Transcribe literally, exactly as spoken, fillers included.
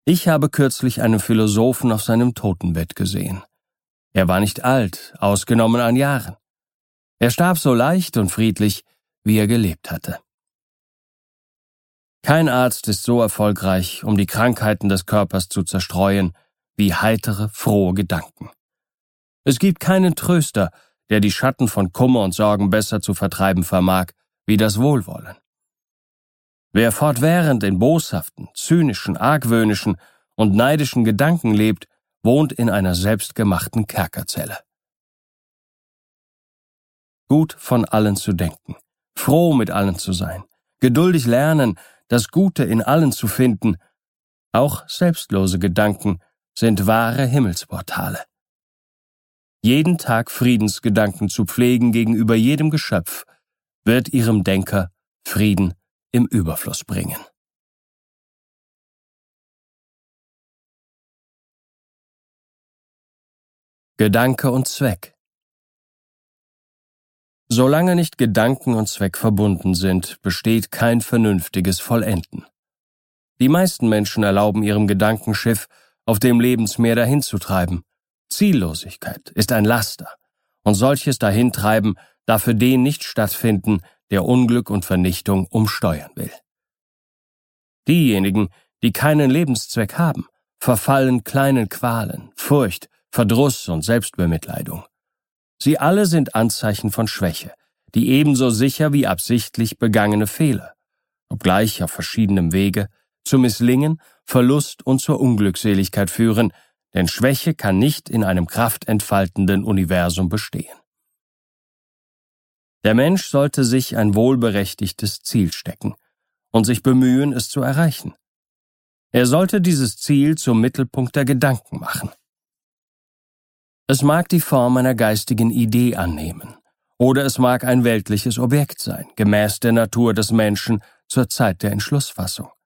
Ich habe kürzlich einen Philosophen auf seinem Totenbett gesehen. Er war nicht alt, ausgenommen an Jahren. Er starb so leicht und friedlich, wie er gelebt hatte. Kein Arzt ist so erfolgreich, um die Krankheiten des Körpers zu zerstreuen, wie heitere, frohe Gedanken. Es gibt keinen Tröster, der die Schatten von Kummer und Sorgen besser zu vertreiben vermag, wie das Wohlwollen. Wer fortwährend in boshaften, zynischen, argwöhnischen und neidischen Gedanken lebt, wohnt in einer selbstgemachten Kerkerzelle. Gut von allen zu denken, froh mit allen zu sein, geduldig lernen, das Gute in allen zu finden, auch selbstlose Gedanken sind wahre Himmelsportale. Jeden Tag Friedensgedanken zu pflegen gegenüber jedem Geschöpf, wird ihrem Denker Frieden im Überfluss bringen. Gedanke und Zweck. Solange nicht Gedanken und Zweck verbunden sind, besteht kein vernünftiges Vollenden. Die meisten Menschen erlauben ihrem Gedankenschiff, auf dem Lebensmeer dahinzutreiben. Ziellosigkeit ist ein Laster, und solches Dahintreiben darf für den nicht stattfinden, der Unglück und Vernichtung umsteuern will. Diejenigen, die keinen Lebenszweck haben, verfallen kleinen Qualen, Furcht, Verdruss und Selbstbemitleidung. Sie alle sind Anzeichen von Schwäche, die ebenso sicher wie absichtlich begangene Fehler, obgleich auf verschiedenem Wege, zu Misslingen, Verlust und zur Unglückseligkeit führen, denn Schwäche kann nicht in einem kraftentfaltenden Universum bestehen. Der Mensch sollte sich ein wohlberechtigtes Ziel stecken und sich bemühen, es zu erreichen. Er sollte dieses Ziel zum Mittelpunkt der Gedanken machen. Es mag die Form einer geistigen Idee annehmen, oder es mag ein weltliches Objekt sein, gemäß der Natur des Menschen zur Zeit der Entschlussfassung.